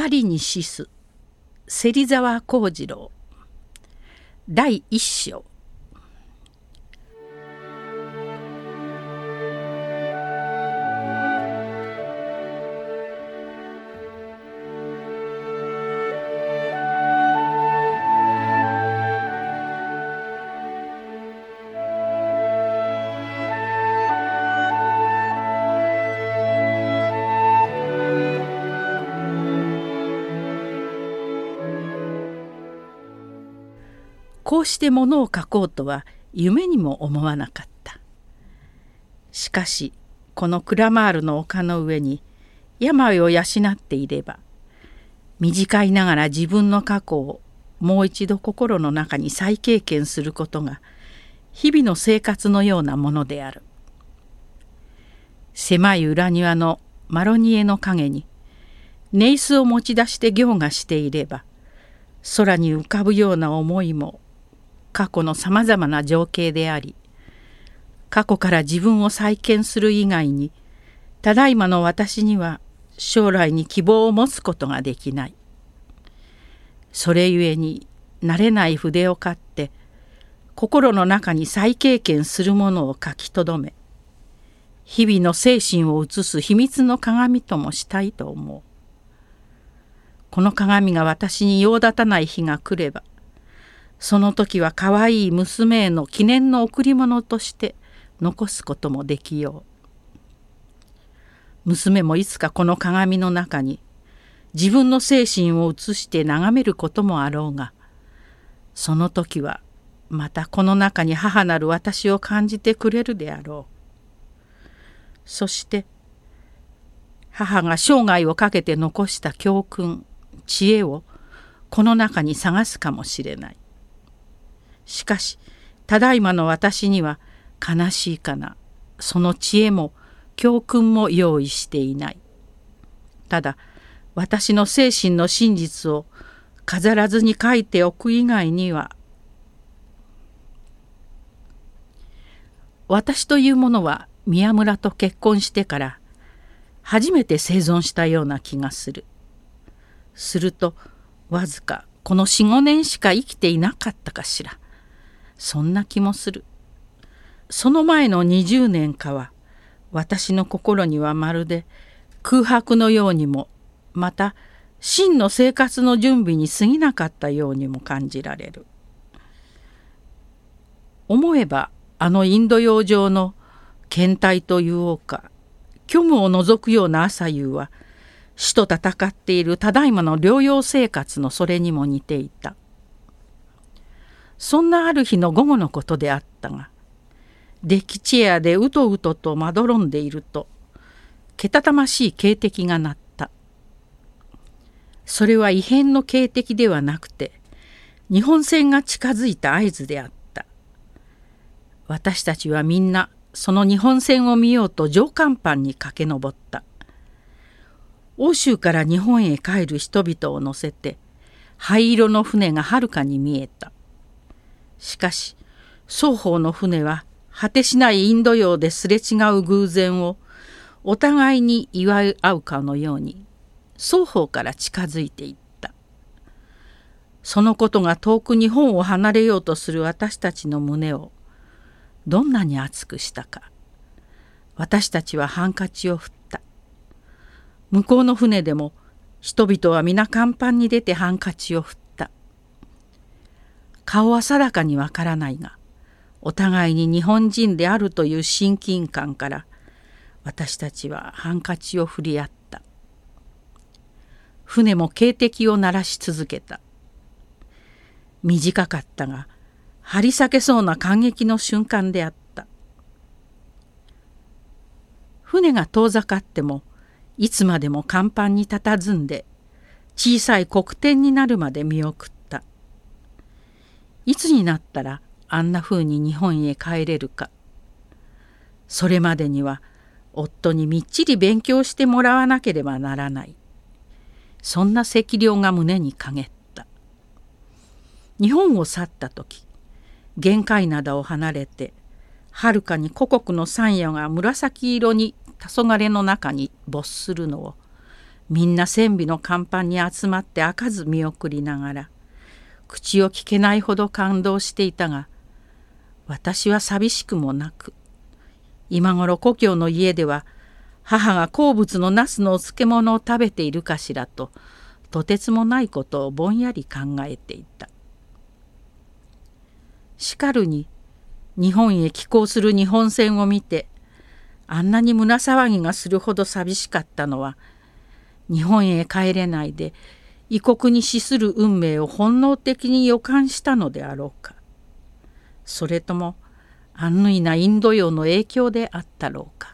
りに死す芹沢幸次郎第一章。こうして物を書こうとは夢にも思わなかった。しかしこのクラマールの丘の上に病を養っていれば、短いながら自分の過去をもう一度心の中に再経験することが日々の生活のようなものである。狭い裏庭のマロニエの陰にネイスを持ち出して行がしていれば、空に浮かぶような思いも過去のさまざまな情景であり、過去から自分を再建する以外にただいまの私には将来に希望を持つことができない。それゆえに慣れない筆を買って心の中に再経験するものを書き留め、日々の精神を映す秘密の鏡ともしたいと思う。この鏡が私に用立たない日が来れば、その時は可愛い娘への記念の贈り物として残すこともできよう。娘もいつかこの鏡の中に自分の精神を映して眺めることもあろうが、その時はまたこの中に母なる私を感じてくれるであろう。そして母が生涯をかけて残した教訓、知恵をこの中に探すかもしれない。しかしただいまの私には悲しいかな、その知恵も教訓も用意していない。ただ私の精神の真実を飾らずに書いておく以外には、私というものは宮村と結婚してから初めて生存したような気がする。するとわずかこの 4,5 年しか生きていなかったかしら。そんな気もする。その前の20年かは私の心にはまるで空白のようにも、また真の生活の準備に過ぎなかったようにも感じられる。思えばあのインド洋上の倦怠というおうか、虚無を除くような朝夕は死と戦っているただいまの療養生活のそれにも似ていた。そんなある日の午後のことであったが、デッキチェアでうとうととまどろんでいると、けたたましい警笛が鳴った。それは異変の警笛ではなくて、日本船が近づいた合図であった。私たちはみんなその日本船を見ようと上甲板に駆け上った。欧州から日本へ帰る人々を乗せて灰色の船がはるかに見えた。しかし双方の船は果てしないインド洋ですれ違う偶然をお互いに祝い合うかのように双方から近づいていった。そのことが遠く日本を離れようとする私たちの胸をどんなに熱くしたか。私たちはハンカチを振った。向こうの船でも人々は皆甲板に出てハンカチを振った。顔は定かにわからないが、お互いに日本人であるという親近感から私たちはハンカチを振り合った。船も警笛を鳴らし続けた。短かったが張り裂けそうな感激の瞬間であった。船が遠ざかってもいつまでも甲板に佇んで小さい黒点になるまで見送った。いつになったらあんなふうに日本へ帰れるか。それまでには夫にみっちり勉強してもらわなければならない。そんな脊梁が胸に陰った。日本を去った時、玄界灘を離れてはるかに故国の山野が紫色に黄昏の中に没するのをみんな船尾の甲板に集まって開かず見送りながら口を聞けないほど感動していたが、私は寂しくもなく、今頃故郷の家では母が好物のナスのお漬物を食べているかしらと、とてつもないことをぼんやり考えていた。しかるに日本へ寄港する日本船を見て、あんなに胸騒ぎがするほど寂しかったのは、日本へ帰れないで異国に死する運命を本能的に予感したのであろうか。それとも安寧なインド洋の影響であったろうか。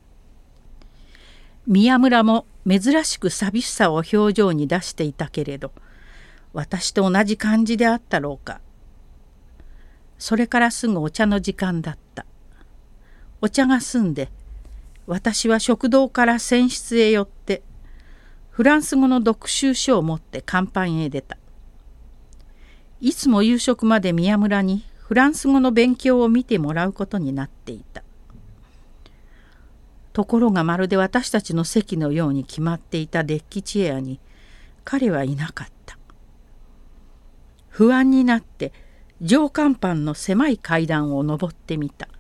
宮村も珍しく寂しさを表情に出していたけれど、私と同じ感じであったろうか。それからすぐお茶の時間だった。お茶が済んで、私は食堂から船室へ寄って、フランス語の読習書を持って甲板へ出た。いつも夕食まで宮村にフランス語の勉強を見てもらうことになっていた。ところがまるで私たちの席のように決まっていたデッキチェアに彼はいなかった。不安になって上甲板の狭い階段を上ってみた。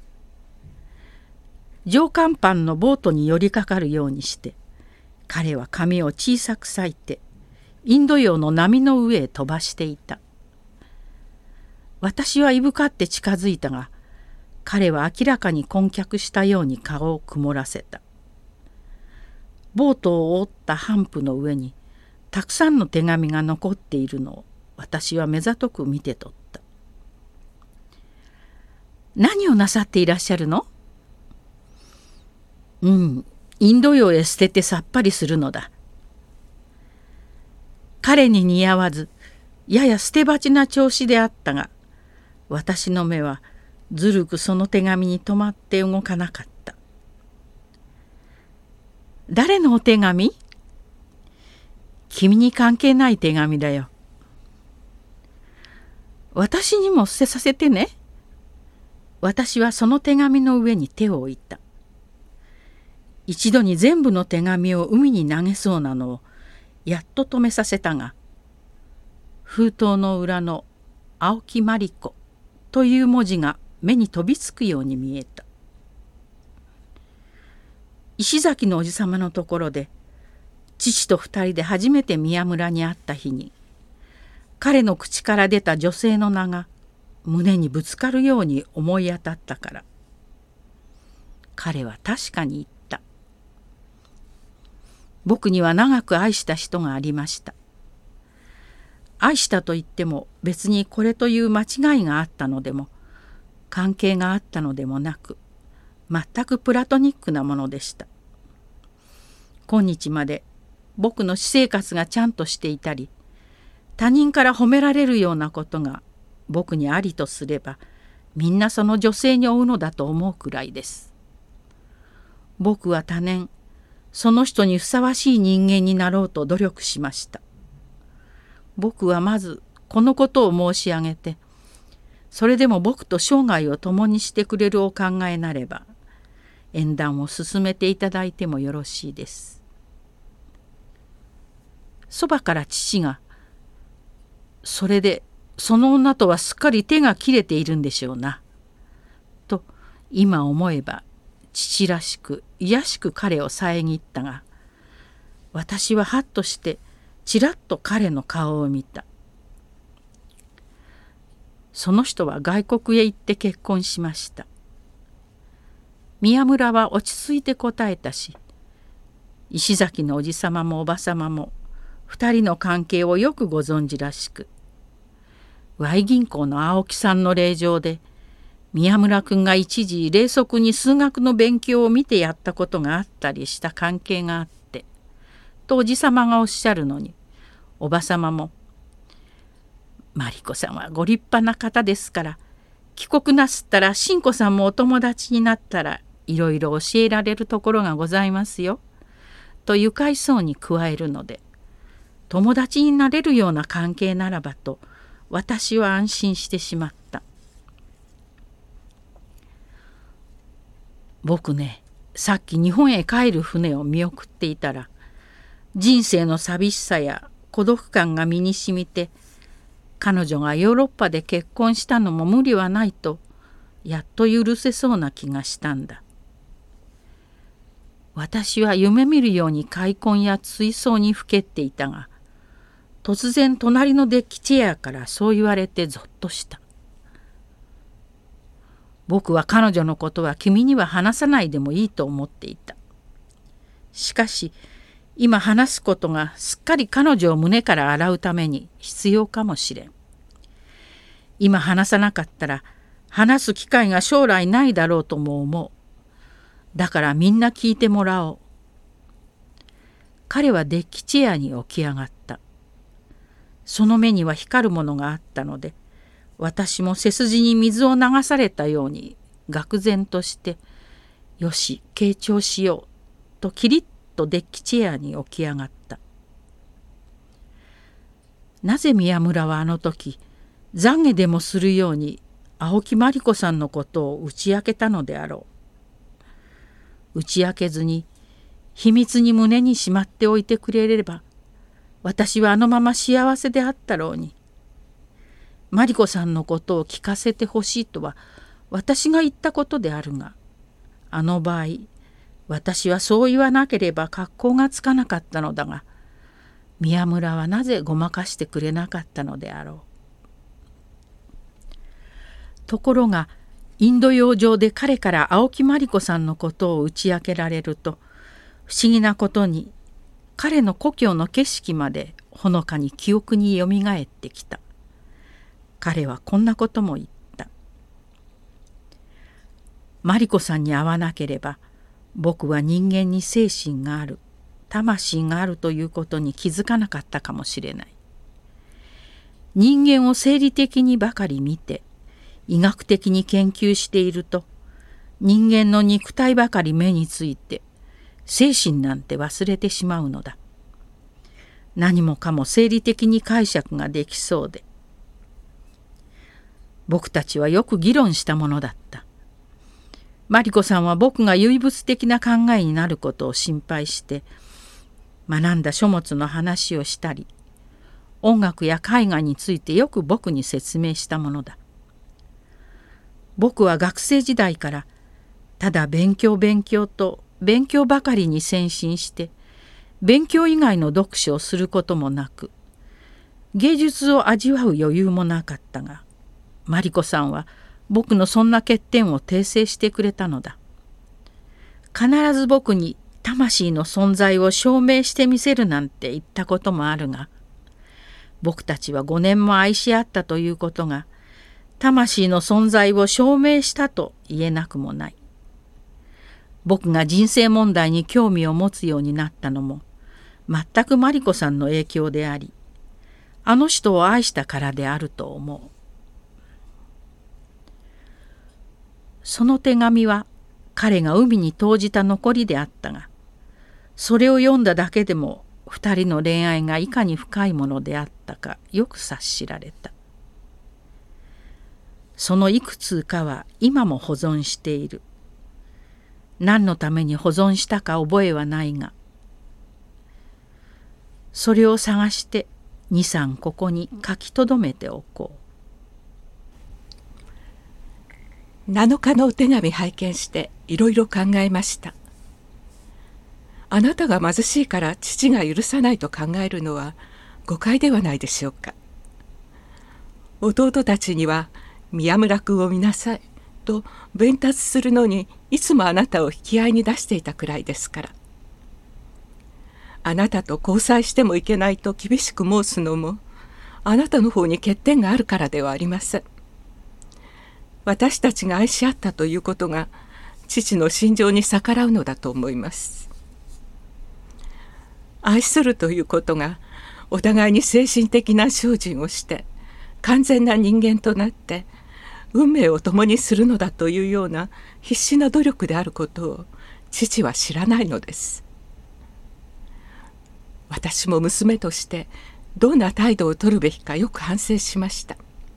上甲板のボートに寄りかかるようにして彼は髪を小さく裂いてインド洋の波の上へ飛ばしていた。私はいぶかって近づいたが、彼は明らかに困惑したように顔を曇らせた。ボートを覆った帆布の上にたくさんの手紙が残っているのを私は目ざとく見て取った。何をなさっていらっしゃるの？インド洋へ捨ててさっぱりするのだ。彼に似合わず、やや捨て鉢な調子であったが、私の目はずるくその手紙に止まって動かなかった。誰のお手紙？君に関係ない手紙だよ。私にも捨てさせてね。私はその手紙の上に手を置いた。一度に全部の手紙を海に投げそうなのをやっと止めさせたが、封筒の裏の青木まりこという文字が目に飛びつくように見えた。石崎のおじさまのところで父と2人で初めて宮村に会った日に、彼の口から出た女性の名が胸にぶつかるように思い当たったから。彼は確かに言った。僕には長く愛した人がありました。愛したと言っても別にこれという間違いがあったのでも関係があったのでもなく、全くプラトニックなものでした。今日まで僕の私生活がちゃんとしていたり、他人から褒められるようなことが僕にありとすれば、みんなその女性に追うのだと思うくらいです。僕は多年その人にふさわしい人間になろうと努力しました。僕はまずこのことを申し上げて、それでも僕と生涯を共にしてくれるお考えなれば、縁談を進めていただいてもよろしいです。そばから父が、それでその女とはすっかり手が切れているんでしょうな。と今思えば父らしく卑しく彼を遮ったが、私ははっとしてちらっと彼の顔を見た。その人は外国へ行って結婚しました。宮村は落ち着いて答えたし、石崎のおじさまもおばさまも2人の関係をよくご存じらしく、Y銀行の青木さんの令状で宮村君が一時冷則に数学の勉強を見てやったことがあったりした関係があってとおじさまがおっしゃるのに、おばさまも「マリコさんはご立派な方ですから、帰国なすったら新子さんもお友達になったらいろいろ教えられるところがございますよ」と愉快そうに加えるので、友達になれるような関係ならばと私は安心してしまった。僕ね、さっき日本へ帰る船を見送っていたら、 人生の寂しさや孤独感が身にしみて、彼女がヨーロッパで結婚したのも無理はないとやっと許せそうな気がしたんだ。私は夢見るように開墾や追走にふけっていたが、突然隣のデッキチェアからそう言われてゾッとした。僕は彼女のことは君には話さないでもいいと思っていた。しかし今話すことがすっかり彼女を胸から洗うために必要かもしれん。今話さなかったら話す機会が将来ないだろうとも思う。だからみんな聞いてもらおう。彼はデッキチェアに起き上がった。その目には光るものがあったので、私も背筋に水を流されたように愕然として、よし、傾聴しようとキリッとデッキチェアに起き上がった。なぜ宮村はあの時、懺悔でもするように青木まりこさんのことを打ち明けたのであろう。打ち明けずに秘密に胸にしまっておいてくれれば、私はあのまま幸せであったろうに。まりこさんのことを聞かせてほしいとは私が言ったことであるが、あの場合私はそう言わなければ格好がつかなかったのだが、宮村はなぜごまかしてくれなかったのであろう。ところがインド洋上で彼から青木まりこさんのことを打ち明けられると、不思議なことに彼の故郷の景色までほのかに記憶によみがえってきた。彼はこんなことも言った。まりこさんに会わなければ、僕は人間に精神がある、魂があるということに気づかなかったかもしれない。人間を生理的にばかり見て、医学的に研究していると、人間の肉体ばかり目について、精神なんて忘れてしまうのだ。何もかも生理的に解釈ができそうで。僕たちはよく議論したものだった。まりこさんは僕が唯物的な考えになることを心配して、学んだ書物の話をしたり、音楽や絵画についてよく僕に説明したものだ。僕は学生時代からただ勉強と勉強ばかりに専心して、勉強以外の読書をすることもなく、芸術を味わう余裕もなかったが、まりこさんは僕のそんな欠点を訂正してくれたのだ。必ず僕に魂の存在を証明してみせるなんて言ったこともあるが、僕たちは5年も愛し合ったということが、魂の存在を証明したと言えなくもない。僕が人生問題に興味を持つようになったのも、全くまりこさんの影響であり、あの人を愛したからであると思う。その手紙は彼が海に投じた残りであったが、それを読んだだけでも二人の恋愛がいかに深いものであったかよく察しられた。そのいくつかは今も保存している。何のために保存したか覚えはないが、それを探して2、3ここに書き留めておこう。7日のお手紙拝見していろいろ考えました。あなたが貧しいから父が許さないと考えるのは誤解ではないでしょうか。弟たちには宮村君を見なさいと弁達するのにいつもあなたを引き合いに出していたくらいですから。あなたと交際してもいけないと厳しく申すのもあなたの方に欠点があるからではありません。私たちが愛し合ったということが父の心情に逆らうのだと思います。愛するということがお互いに精神的な精進をして完全な人間となって運命を共にするのだというような必死な努力であることを父は知らないのです。私も娘としてどんな態度を取るべきかよく反省しました。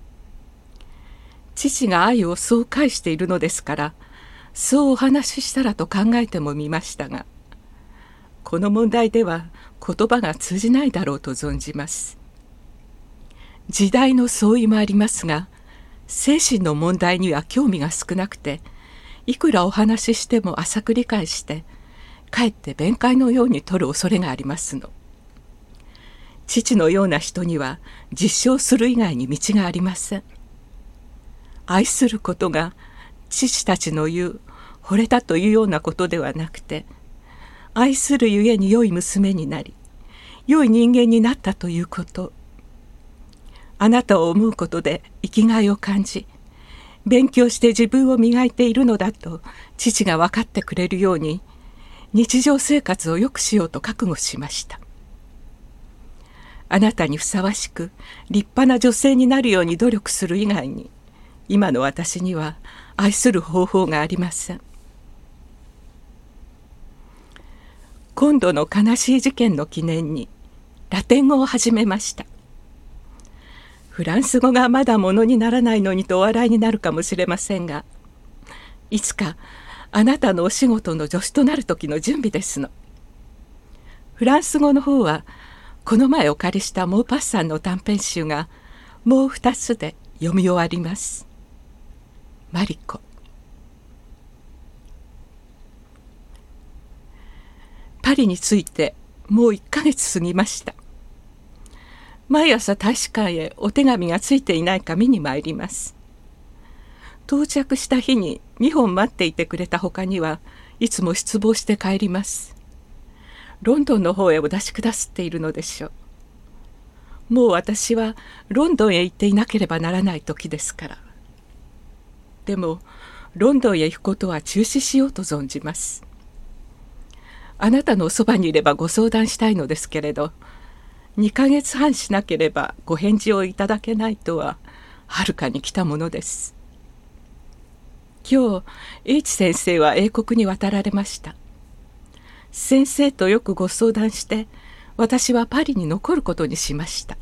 父が愛をそう返しているのですからそうお話ししたらと考えてもみましたが、 この問題では言葉が通じないだろうと存じます。時代の相違もありますが、精神の問題には興味が少なくて、いくらお話ししても浅く理解して、かえって弁解のように取る恐れがありますの。父のような人には実証する以外に道がありません。愛することが父たちの言う惚れたというようなことではなくて、愛するゆえに良い娘になり、良い人間になったということ。あなたを思うことで生きがいを感じ、勉強して自分を磨いているのだと父が分かってくれるように、日常生活を良くしようと覚悟しました。あなたにふさわしく立派な女性になるように努力する以外に、今の私には愛する方法がありません。今度の悲しい事件の記念にラテン語を始めました。フランス語がまだものにならないのにとお笑いになるかもしれませんが、いつかあなたのお仕事の助手となる時の準備ですの。フランス語の方はこの前お借りしたモーパッサンの短編集がもう2つで読み終わります。マリコ。パリに着いてもう1ヶ月過ぎました。毎朝大使館へお手紙がついていないか見に参ります。到着した日に2本待っていてくれたほかにはいつも失望して帰ります。ロンドンの方へお出しくださっているのでしょう。もう私はロンドンへ行っていなければならない時ですから。でもロンドンへ行くことは中止しようと存じます。あなたのおそばにいればご相談したいのですけれど、2ヶ月半しなければご返事をいただけないとははるかに来たものです。今日 H 先生は英国に渡られました。先生とよくご相談して私はパリに残ることにしました。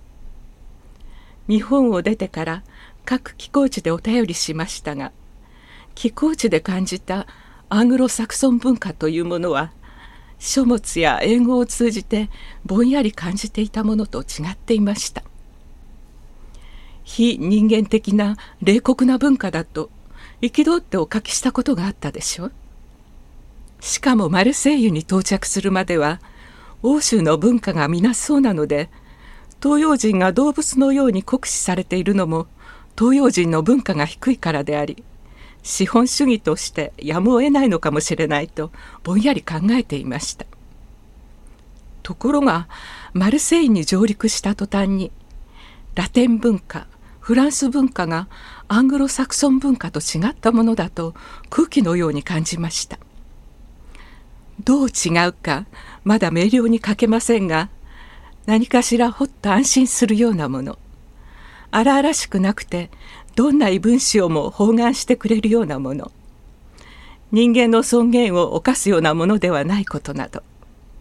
日本を出てから各寄港地でお便りしましたが、寄港地で感じたアングロサクソン文化というものは書物や英語を通じてぼんやり感じていたものと違っていました。非人間的な冷酷な文化だと憤ってお書きしたことがあったでしょ。しかもマルセイユに到着するまでは欧州の文化が皆そうなので、東洋人が動物のように酷使されているのも東洋人の文化が低いからであり、資本主義としてやむを得ないのかもしれないとぼんやり考えていました。ところがマルセイユに上陸した途端にラテン文化、フランス文化がアングロサクソン文化と違ったものだと空気のように感じました。どう違うかまだ明瞭に書けませんが、何かしらほっと安心するようなもの、荒々しくなくてどんな異文章も包含してくれるようなもの、人間の尊厳を侵すようなものではないことなど。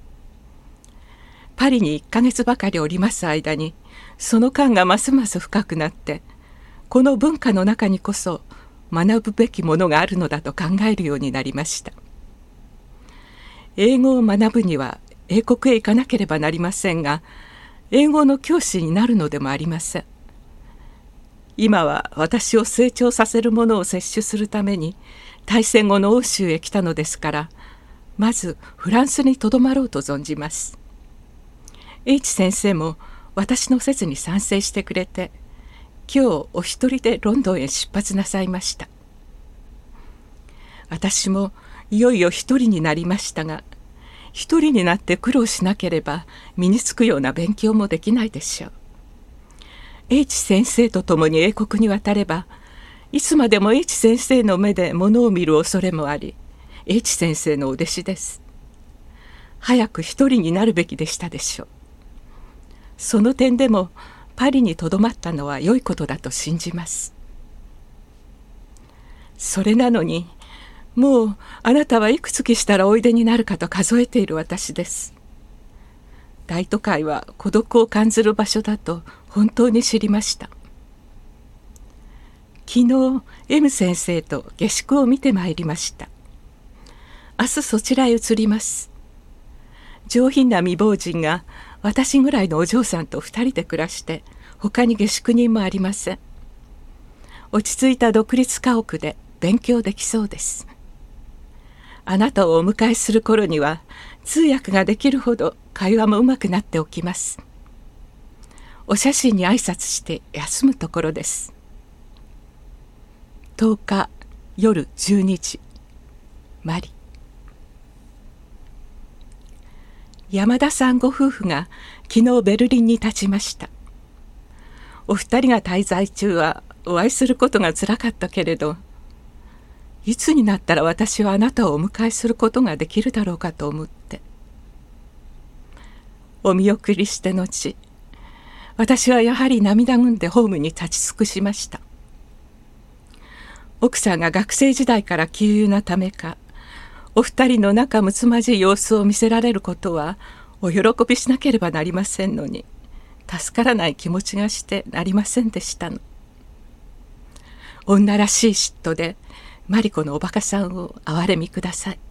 パリに1ヶ月ばかりおります間に、その感がますます深くなって、この文化の中にこそ学ぶべきものがあるのだと考えるようになりました。英語を学ぶには英国へ行かなければなりませんが、英語の教師になるのでもありません。今は私を成長させるものを摂取するために大戦後の欧州へ来たのですから、まずフランスにとどまろうと存じます。H 先生も私の説に賛成してくれて、今日お一人でロンドンへ出発なさいました。私もいよいよ一人になりましたが、一人になって苦労しなければ身につくような勉強もできないでしょう。H 先生と共に英国に渡れば、いつまでも H 先生の目でものを見る恐れもあり、H 先生のお弟子です。早く一人になるべきでしたでしょう。その点でもパリにとどまったのは良いことだと信じます。それなのに、もうあなたはいくつきしたらおいでになるかと数えている私です。大都会は孤独を感じる場所だと本当に知りました。昨日 M 先生と下宿を見てまいりました。明日そちらへ移ります。 上品な未亡人が私ぐらいのお嬢さんと2人で暮らして、他に下宿人もありません。落ち着いた独立家屋で勉強できそうです。あなたをお迎えする頃には通訳ができるほど会話もうまくなっておきます。お写真に挨拶して休むところです。10日夜12時、マリ。山田さんご夫婦が昨日ベルリンに立ちました。お二人が滞在中はお会いすることがつらかったけれど、いつになったら私はあなたをお迎えすることができるだろうかと思って。お見送りして後、私はやはり涙ぐんでホームに立ち尽くしました。奥さんが学生時代から旧友なためか、お二人の仲睦まじい様子を見せられることはお喜びしなければなりませんのに、助からない気持ちがしてなりませんでしたの。女らしい嫉妬でマリコのおバカさんを憐れみください。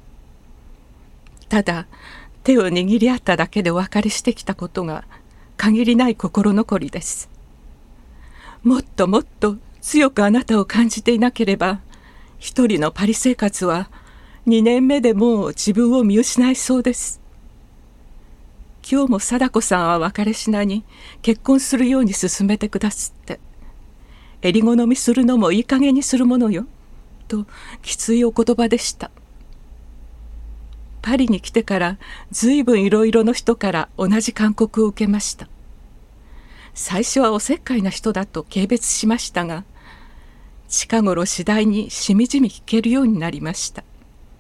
ただ手を握り合っただけでお別れしてきたことが限りない心残りです。もっともっと強くあなたを感じていなければ、一人のパリ生活は2年目でもう自分を見失いそうです。今日も貞子さんは別れしなに結婚するように勧めてくだすって、襟好みするのもいい加減にするものよときついお言葉でした。パリに来てからずいぶんいろいろの人から同じ勧告を受けました。最初はおせっかいな人だと軽蔑しましたが、近頃次第にしみじみ聞けるようになりました。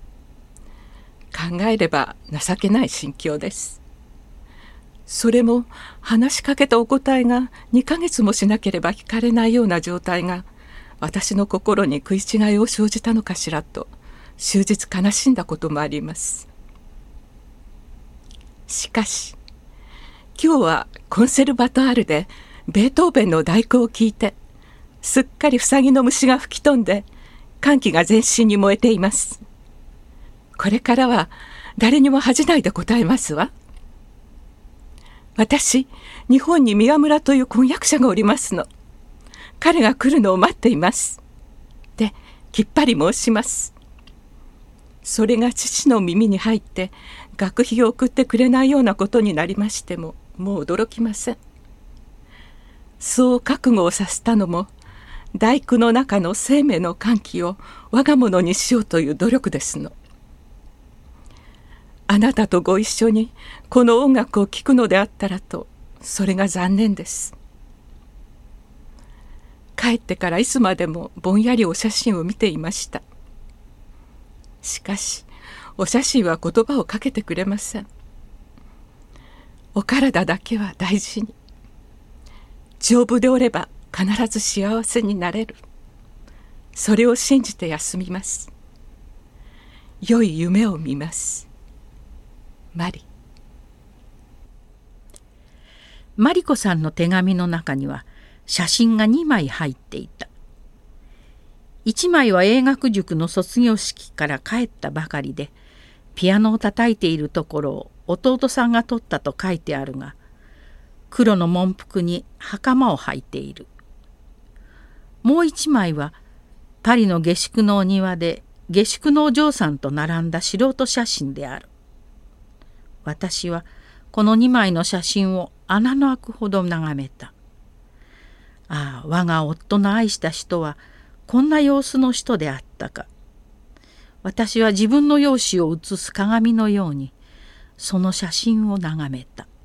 考えれば情けない心境です。それも話しかけたお答えが2ヶ月もしなければ聞かれないような状態が私の心に食い違いを生じたのかしらと終日悲しんだこともあります。しかし今日はコンセルバトワールでベートーベンの第九を聞いて、すっかりウサギの虫が吹き飛んで歓喜が全身に燃えています。これからは誰にも恥じないで答えますわ。私、日本に宮村という婚約者がおりますの。彼が来るのを待っています。で、きっぱり申します。それが父の耳に入って学費を送ってくれないようなことになりましても、もう驚きません。そう覚悟をさせたのも、大工の中の生命の歓喜を我が物にしようという努力ですの。あなたとご一緒にこの音楽を聴くのであったらと、それが残念です。帰ってからいつまでもぼんやりお写真を見ていました。しかしお写真は言葉をかけてくれません。お体だけは大事に。丈夫でおれば必ず幸せになれる。それを信じて休みます。良い夢を見ます。マリ。 マリコさんの手紙の中には写真が2枚入っていた。1枚は英学塾の卒業式から帰ったばかりで、ピアノを叩いているところを弟さんが撮ったと書いてあるが、黒の紋服に袴を履いている。もう1枚はパリの下宿のお庭で下宿のお嬢さんと並んだ素人写真である。私はこの2枚の写真を穴の開くほど眺めた。ああ、我が夫の愛した人はこんな様子の人であったか。私は自分の容姿を映す鏡のようにその写真を眺めた。